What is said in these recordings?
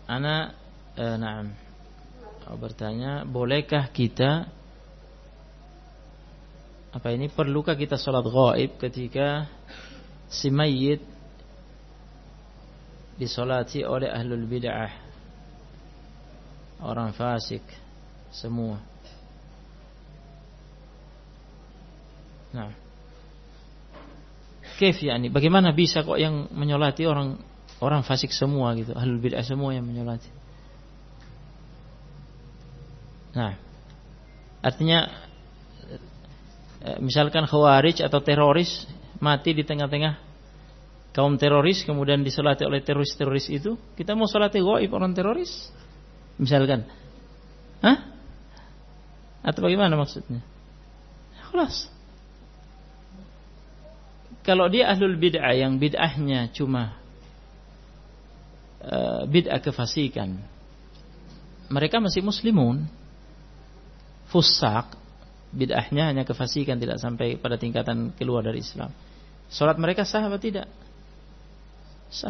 Ana bertanya, bolehkah kita perlukah kita salat ghaib ketika si mayit disolati oleh ahlul bid'ah, orang fasik semua? Nah, kaif yani, bagaimana bisa kok yang menyolati orang fasik semua gitu, ahlul bid'ah semua yang menyolati? Nah, artinya misalkan khawarij atau teroris mati di tengah-tengah kaum teroris, kemudian disolati oleh teroris-teroris itu, kita mau solati ghaib orang teroris misalkan? Atau bagaimana maksudnya? Khalas. Kalau dia ahlul bid'ah yang bid'ahnya cuma bid'ah kefasikan, mereka masih muslimun. Fusak, bid'ahnya hanya kefasikan, tidak sampai pada tingkatan keluar dari Islam. Salat mereka sah atau tidak? Sah.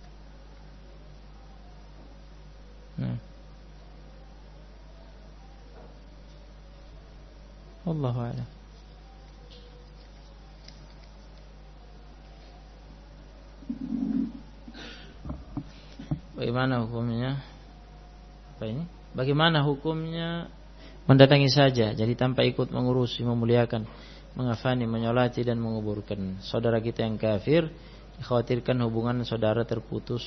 Wallahu a'lam. Bagaimana hukumnya? Bagaimana hukumnya mendatangi saja, jadi tanpa ikut mengurusi, memuliakan, mengafani, menyolati dan menguburkan saudara kita yang kafir? Dikhawatirkan hubungan saudara terputus,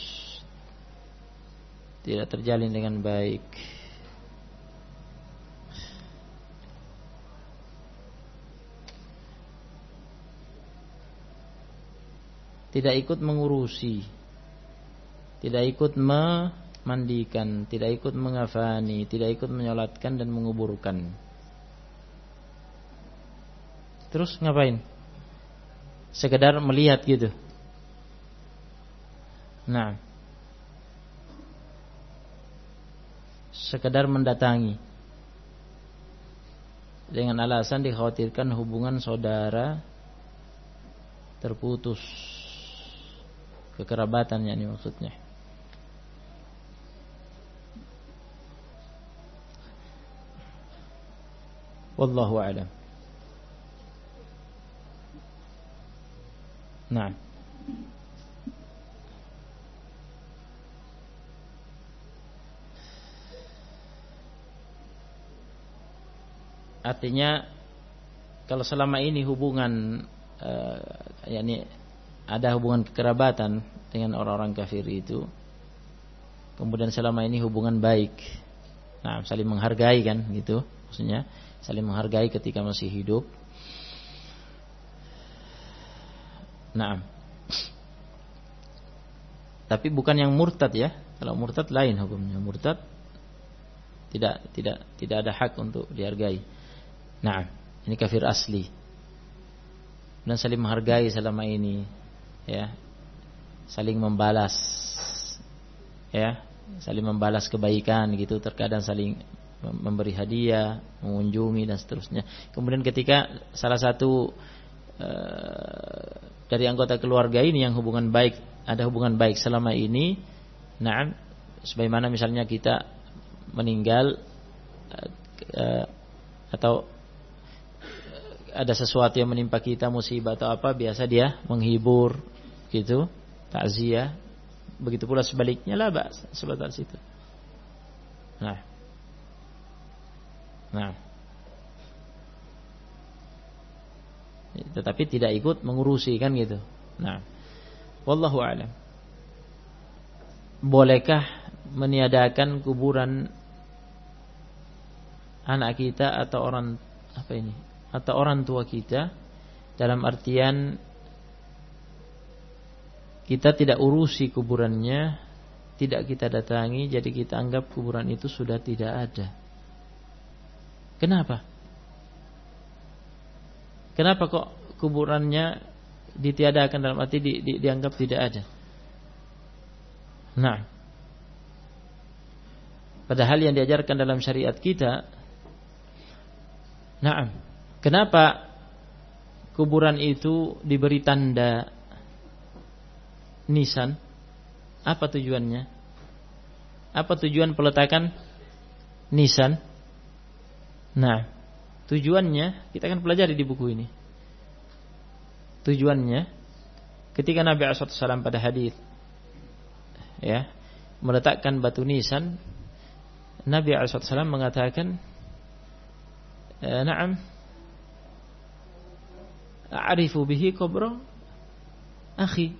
tidak terjalin dengan baik. Tidak ikut mengurusi, tidak ikut memandikan, tidak ikut mengafani, tidak ikut menyolatkan dan menguburkan. Terus ngapain? Sekedar melihat gitu. Nah, sekedar mendatangi dengan alasan dikhawatirkan hubungan saudara terputus, kekerabatan yani maksudnya. Wallahu a'lam. Nah, artinya kalau selama ini hubungan yakni ada hubungan kekerabatan dengan orang-orang kafir itu, kemudian selama ini hubungan baik, nah saling menghargai kan gitu, maksudnya saling menghargai ketika masih hidup. Nah, tapi bukan yang murtad ya. Kalau murtad lain hukumnya. Murtad tidak ada hak untuk dihargai. Nah, ini kafir asli. Dan saling menghargai selama ini, ya, saling membalas, ya, saling membalas kebaikan gitu. Terkadang saling memberi hadiah, mengunjungi dan seterusnya. Kemudian ketika salah satu dari anggota keluarga ini yang hubungan baik, ada hubungan baik selama ini, nah, sebagaimana misalnya kita meninggal atau ada sesuatu yang menimpa kita, musibah atau apa, biasa dia menghibur gitu, takziah. Begitu pula sebaliknya lah, sebatas itu. Nah, tetapi tidak ikut mengurusi kan gitu. Nah, wallahu a'lam. Bolehkah meniadakan kuburan anak kita atau orang tua kita, dalam artian kita tidak urusi kuburannya, tidak kita datangi, jadi kita anggap kuburan itu sudah tidak ada. Kenapa? Kenapa kok kuburannya ditiadakan, dalam arti dianggap tidak ada? Nah, padahal yang diajarkan dalam syariat kita, nah, kenapa kuburan itu diberi tanda nisan? Apa tujuannya? Apa tujuan peletakan nisan? Nah, tujuannya kita akan pelajari di buku ini. Tujuannya ketika Nabi SAW pada hadis meletakkan batu nisan, Nabi SAW mengatakan, "Na'am, a'rifu bihi qabra akhi."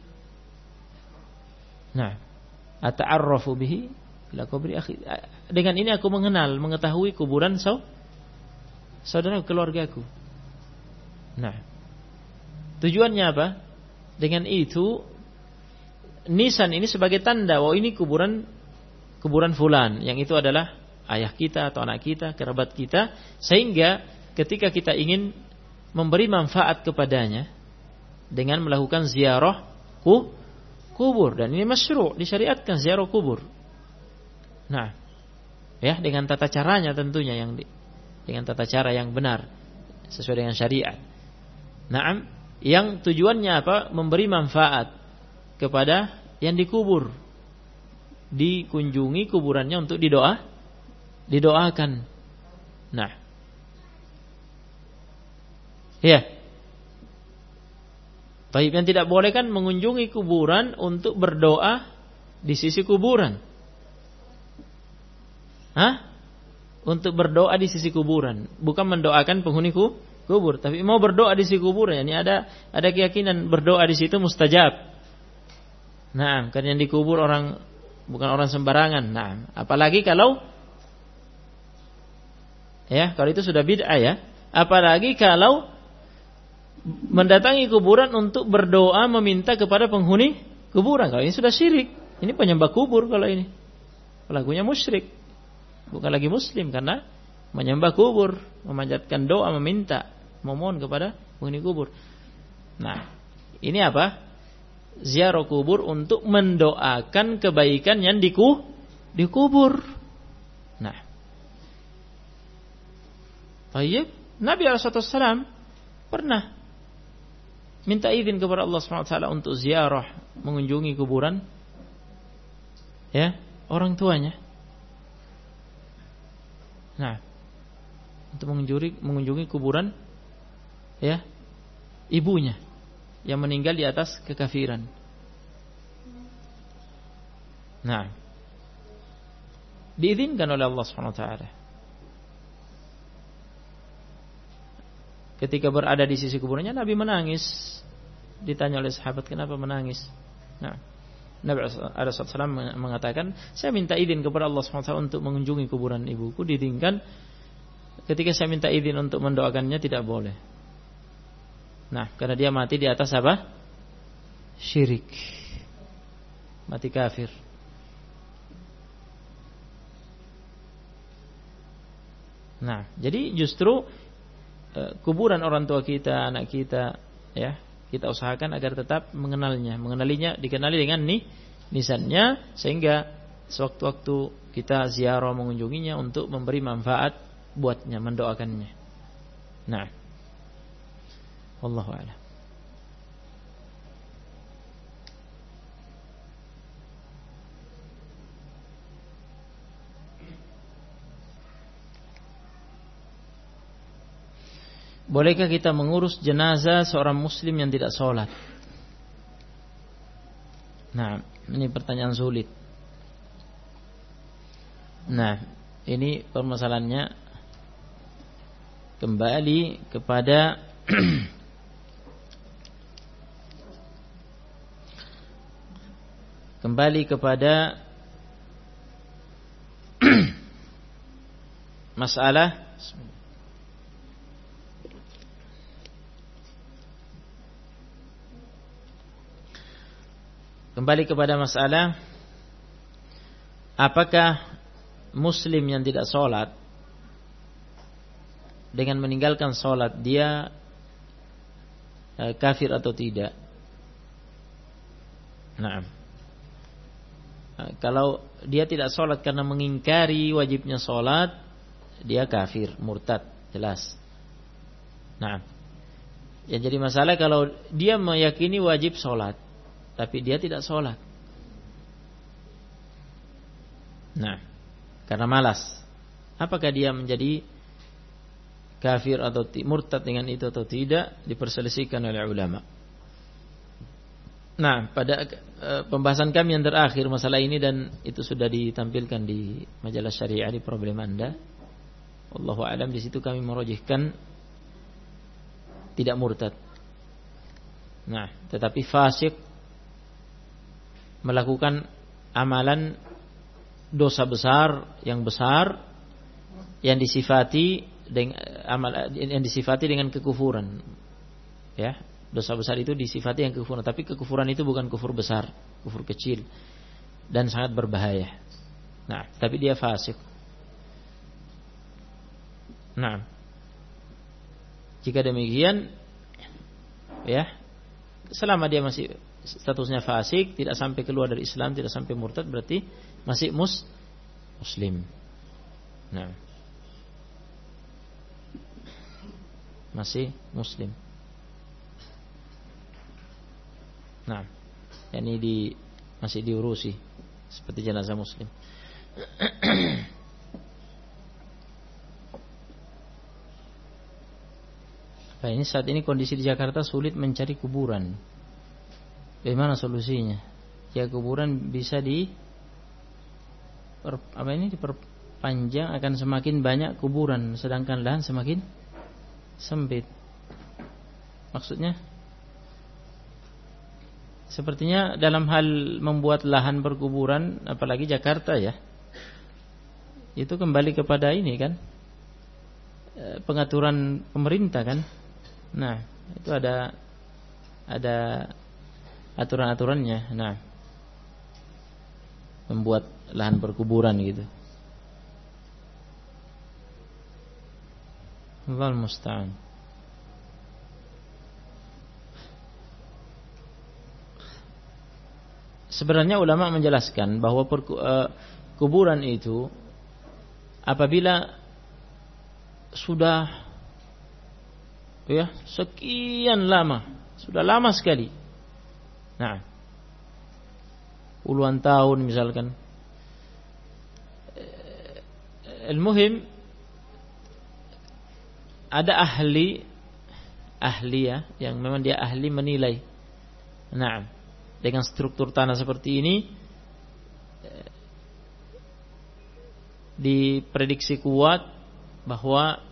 Nah, ata'arrafu bihi ila qabri akhi. Dengan ini aku mengetahui kuburan saudara keluargaku. Nah, tujuannya apa? Dengan itu nisan ini sebagai tanda bahwa ini kuburan fulan, yang itu adalah ayah kita atau anak kita, kerabat kita, sehingga ketika kita ingin memberi manfaat kepadanya dengan melakukan ziarah kubur, dan ini masyru', disyariatkan ziarah kubur. Nah, dengan tata caranya tentunya, dengan tata cara yang benar sesuai dengan syariat. Naam, yang tujuannya apa? Memberi manfaat kepada yang dikubur, dikunjungi kuburannya untuk didoakan. Nah, baik, yang tidak boleh kan mengunjungi kuburan untuk berdoa di sisi kuburan. Untuk berdoa di sisi kuburan, bukan mendoakan penghuni kubur, tapi mau berdoa di sisi kuburan. Ini ada keyakinan berdoa di situ mustajab. Nah, karena yang dikubur bukan orang sembarangan. Nah, apalagi kalau itu sudah bid'ah ya. Apalagi kalau mendatangi kuburan untuk berdoa meminta kepada penghuni kuburan. Kalau ini sudah syirik. Ini penyembah kubur kalau ini. Pelakunya musyrik. Bukan lagi muslim karena menyembah kubur, memanjatkan doa, memohon kepada penghuni kubur. Nah, ini apa? Ziarah kubur untuk mendoakan kebaikan yang dikubur. Nah, baik, Nabi SAW pernah minta izin kepada Allah SWT untuk ziarah, mengunjungi kuburan orang tuanya. Nah, untuk mengunjungi kuburan ibunya yang meninggal di atas kekafiran. Nah, diizinkan oleh Allah SWT. Ketika berada di sisi kuburannya, Nabi menangis. Ditanya oleh sahabat, kenapa menangis? Nah, Nabi SAW mengatakan, saya minta izin kepada Allah SWT untuk mengunjungi kuburan ibuku. Diizinkan. Ketika saya minta izin untuk mendoakannya, tidak boleh. Nah, karena dia mati di atas apa? Syirik. Mati kafir. Nah, jadi justru kuburan orang tua kita, anak kita, kita usahakan agar tetap mengenalinya, dikenali dengan nisannya, sehingga sewaktu-waktu kita ziarah mengunjunginya untuk memberi manfaat buatnya, mendoakannya. Nah, wallahu a'lam. Bolehkah kita mengurus jenazah seorang muslim yang tidak sholat? Nah, ini pertanyaan sulit. Nah, ini permasalahannya kembali kepada masalah apakah muslim yang tidak sholat dengan meninggalkan sholat dia kafir atau tidak? Nah, kalau dia tidak sholat karena mengingkari wajibnya sholat, dia kafir, murtad, jelas. Nah, yang jadi masalah kalau dia meyakini wajib sholat tapi dia tidak sholat. Nah, karena malas. Apakah dia menjadi kafir atau murtad dengan itu atau tidak, diperselisihkan oleh ulama. Nah, pada pembahasan kami yang terakhir masalah ini, dan itu sudah ditampilkan di majalah syariah di problem Anda. Wallahu a'lam, di situ kami merojihkan tidak murtad. Nah, tetapi fasik melakukan amalan dosa besar yang disifati dengan kekufuran. Ya, dosa besar itu disifati yang kekufuran, tapi kekufuran itu bukan kufur besar, kufur kecil dan sangat berbahaya. Nah, tapi dia fasik. Nah, jika demikian, ya, selama dia masih statusnya fasik, tidak sampai keluar dari Islam, tidak sampai murtad, berarti masih muslim. Nah, masih muslim. Nah, ini masih diurusi seperti jenazah muslim. Nah, ini saat ini kondisi di Jakarta sulit mencari kuburan. Bagaimana solusinya? Ya, kuburan bisa diperpanjang, akan semakin banyak kuburan, sedangkan lahan semakin sempit. Maksudnya? Sepertinya dalam hal membuat lahan berkuburan, apalagi Jakarta ya, itu kembali kepada ini kan, pengaturan pemerintah kan. Nah, itu ada aturan-aturannya. Nah, membuat lahan berkuburan gitu. Allahu musta'an. Sebenarnya ulama menjelaskan bahwa kuburan itu apabila sudah sekian lama, sudah lama sekali. Nah, puluhan tahun misalkan. Al-muhim, ada ahli ya, yang memang dia ahli menilai. Nah, dengan struktur tanah seperti ini, diprediksi kuat bahwa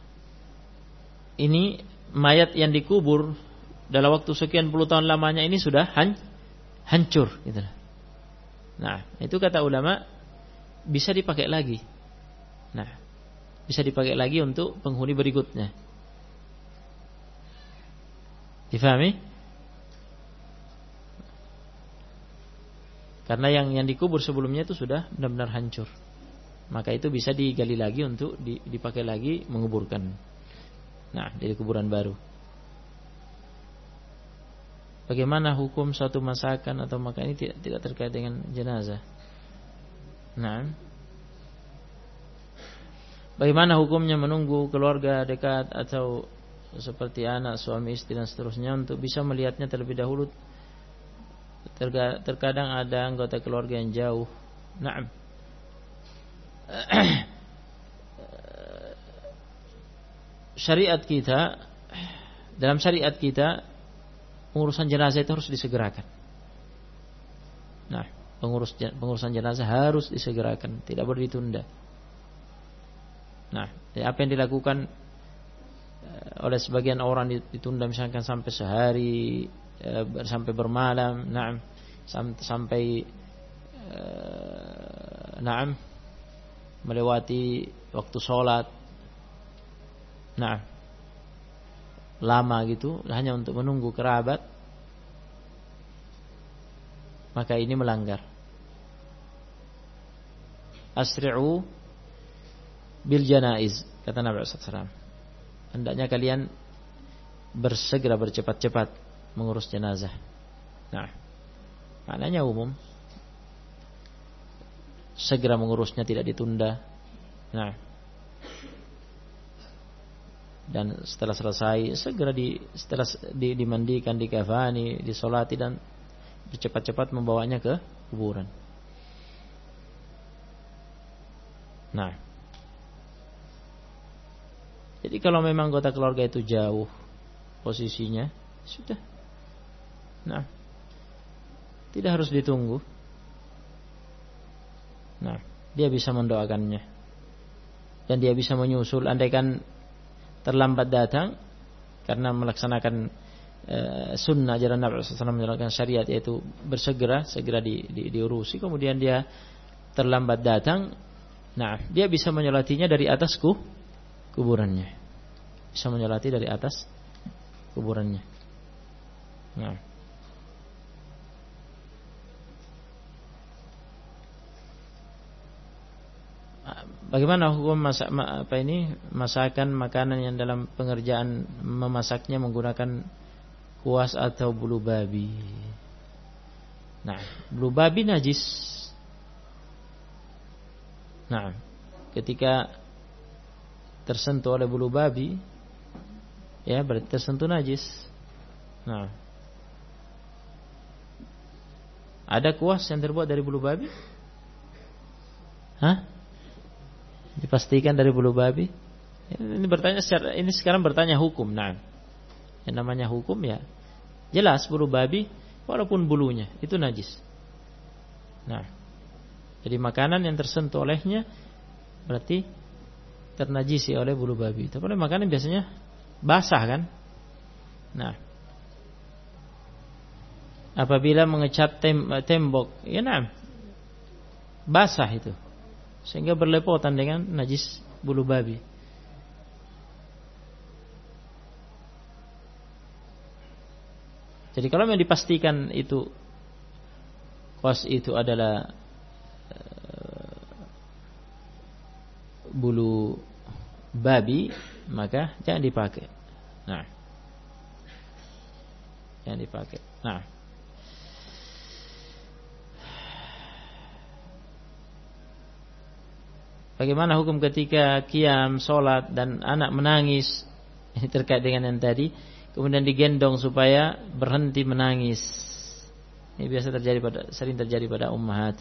ini mayat yang dikubur dalam waktu sekian puluh tahun lamanya ini sudah hancur gitu. Nah, itu kata ulama bisa dipakai lagi. Nah, bisa dipakai lagi untuk penghuni berikutnya. Difahami? Karena yang dikubur sebelumnya itu sudah benar-benar hancur. Maka itu bisa digali lagi untuk dipakai lagi menguburkan. Nah, dari kuburan baru. Bagaimana hukum suatu masakan atau makan ini tidak terkait dengan jenazah? Nah, bagaimana hukumnya menunggu keluarga dekat atau seperti anak, suami, istri dan seterusnya untuk bisa melihatnya terlebih dahulu? Terkadang ada anggota keluarga yang jauh. Nah, dalam syariat kita pengurusan jenazah itu harus disegerakan. Nah, pengurusan jenazah harus disegerakan, tidak boleh ditunda. Nah, apa yang dilakukan oleh sebagian orang ditunda misalkan sampai sehari, sampai bermalam, sampai melewati waktu sholat. Nah, lama gitu hanya untuk menunggu kerabat, maka ini melanggar. Asri'u bil janaiz, kata Nabi SAW. Hendaknya kalian bersegera, bercepat-cepat mengurus jenazah. Nah, maknanya umum. Segera mengurusnya, tidak ditunda. Nah, dan setelah selesai segera dimandikan, dikafani, disolati dan bercepat-cepat membawanya ke kuburan. Nah, jadi kalau memang anggota keluarga itu jauh posisinya, sudah. Nah, tidak harus ditunggu. Nah, dia bisa mendoakannya dan dia bisa menyusul. Andaikan terlambat datang karena melaksanakan sunnah ajaran Nabi SAW, menjalankan syariat, yaitu segera diurusi, kemudian dia terlambat datang, nah dia bisa menyolatinya dari atas kuburannya, bisa menyolati dari atas kuburannya. Nah, bagaimana hukum masakan makanan yang dalam pengerjaan memasaknya menggunakan kuas atau bulu babi? Nah, bulu babi najis. Nah, ketika tersentuh oleh bulu babi, ya berarti tersentuh najis. Nah, ada kuas yang terbuat dari bulu babi? Hah? Dipastikan dari bulu babi? Ini sekarang bertanya hukum. Nah, yang namanya hukum ya jelas bulu babi walaupun bulunya itu najis. Nah, jadi makanan yang tersentuh olehnya berarti ternajisi oleh bulu babi. Tapi makanan biasanya basah kan? Nah, apabila mengecat tembok, ya nah, basah itu, sehingga berlepotan dengan najis bulu babi. Jadi kalau yang dipastikan itu kuas itu adalah bulu babi, maka jangan dipakai. Nah, jangan dipakai. Nah, bagaimana hukum ketika qiyam sholat dan anak menangis? Ini terkait dengan yang tadi. Kemudian digendong supaya berhenti menangis. Ini biasa sering terjadi pada ummahat.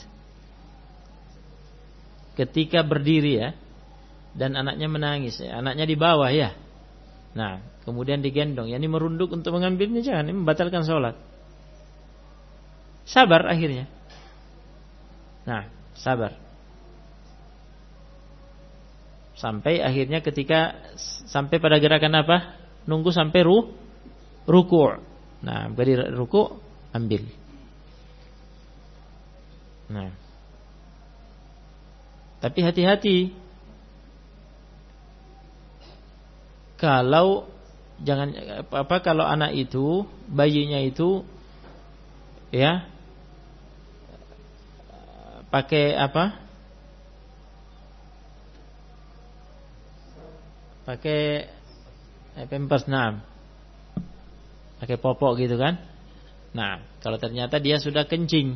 Ketika berdiri ya, dan anaknya menangis, ya, anaknya di bawah ya. Nah, kemudian digendong, yakni merunduk untuk mengambilnya, jangan, ini membatalkan sholat. Sabar akhirnya. Nah, sabar. Sampai akhirnya sampai pada gerakan apa? Nunggu sampai ruku'. Nah, beri ruku', ambil. Nah, tapi hati-hati. Kalau anak itu, bayinya itu ya pakai apa? Pakai pampers, nah, pakai popok gitu kan? Nah, kalau ternyata dia sudah kencing,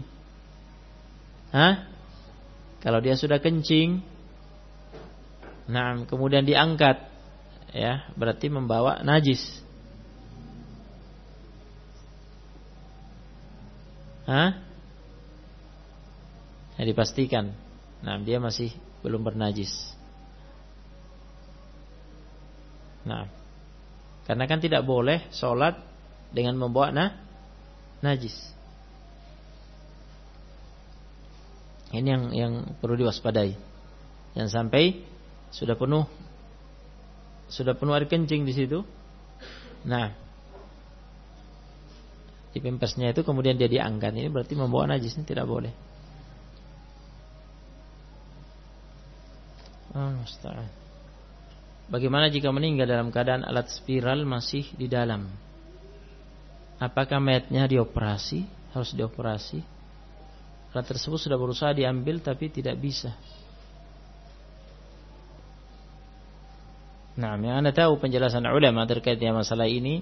kalau dia sudah kencing, nah, kemudian diangkat, ya, berarti membawa najis. Ya, dipastikan. Nah, dia masih belum bernajis. Nah, karena kan tidak boleh sholat dengan membawa najis. Ini yang perlu diwaspadai. Yang sampai sudah penuh air kencing di situ. Nah, di pempesnya itu kemudian dia diangkat, ini berarti membawa najis, ini tidak boleh. Musta'an. Bagaimana jika meninggal dalam keadaan alat spiral masih di dalam? Apakah mayatnya dioperasi? Harus dioperasi? Alat tersebut sudah berusaha diambil tapi tidak bisa. Nah, yang Anda tahu penjelasan ulama terkait dengan masalah ini,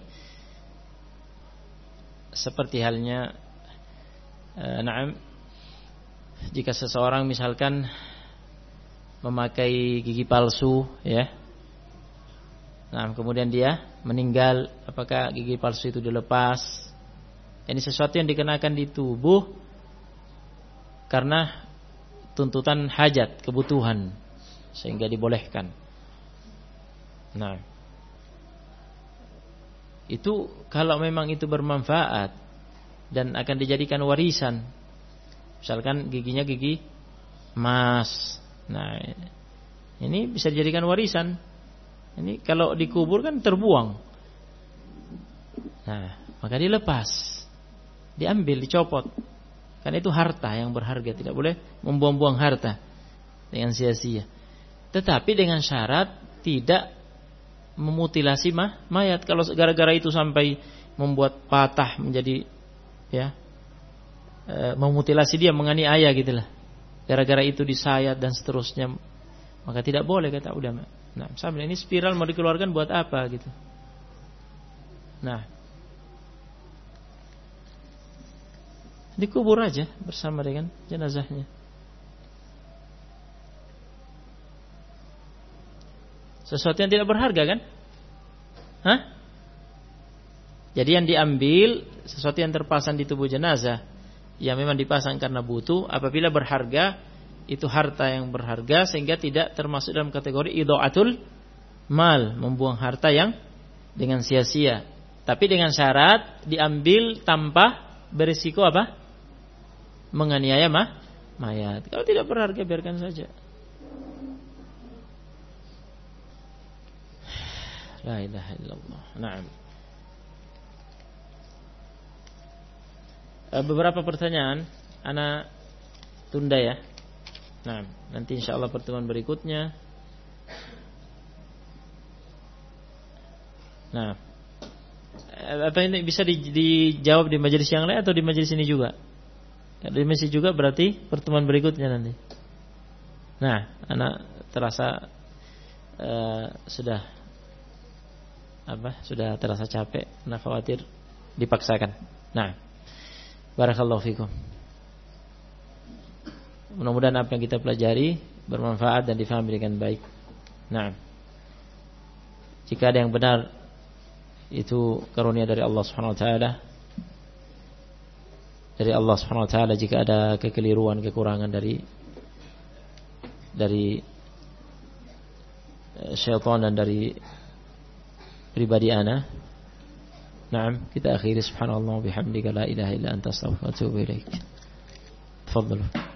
seperti halnya jika seseorang misalkan memakai gigi palsu, ya, nah kemudian dia meninggal, apakah gigi palsu itu dilepas? Ini sesuatu yang dikenakan di tubuh karena tuntutan hajat, kebutuhan. sehingga dibolehkan. Nah, itu kalau memang itu bermanfaat dan akan dijadikan warisan. Misalkan giginya gigi emas. Nah, ini bisa dijadikan warisan. Ini kalau dikubur kan terbuang. Nah, maka dilepas, diambil, dicopot. Karena itu harta yang berharga, tidak boleh membuang-buang harta dengan sia-sia. Tetapi dengan syarat tidak memutilasi mayat. Kalau gara-gara itu sampai membuat patah menjadi, ya, memutilasi dia, menganiaya gitulah. Gara-gara itu disayat dan seterusnya, maka tidak boleh, kata ulama. Nah, misalnya ini spiral mau dikeluarkan buat apa gitu. Nah, dikubur aja bersama dengan jenazahnya. Sesuatu yang tidak berharga kan? Hah? Jadi yang diambil sesuatu yang terpasang di tubuh jenazah, yang memang dipasang karena butuh. Apabila berharga, itu harta yang berharga, sehingga tidak termasuk dalam kategori idha'atul mal, membuang harta yang dengan sia-sia. Tapi dengan syarat diambil tanpa berisiko apa? Menganiaya mayat. Kalau tidak berharga, biarkan saja. La ilaha illallah. Naam. Beberapa pertanyaan ana tunda ya. Nah, nanti insyaallah pertemuan berikutnya. Nah, apa ini bisa dijawab di majelis yang lain atau di majelis ini juga? Di majelis juga berarti pertemuan berikutnya nanti. Nah, anak terasa sudah terasa capek, nah khawatir dipaksakan. Nah, barakallahu fikum. Mudah-mudahan apa yang kita pelajari bermanfaat dan difahami dengan baik. Nah, jika ada yang benar, itu karunia dari Allah Subhanahu wa taala. Dari Allah Subhanahu wa taala. Jika ada kekeliruan, kekurangan dari syaitan dan dari pribadi ana. Naam, kita akhiri subhanallah bihamdika la ilaha illa anta astaghfiruka wa atubu ilaik. Tafadhalu.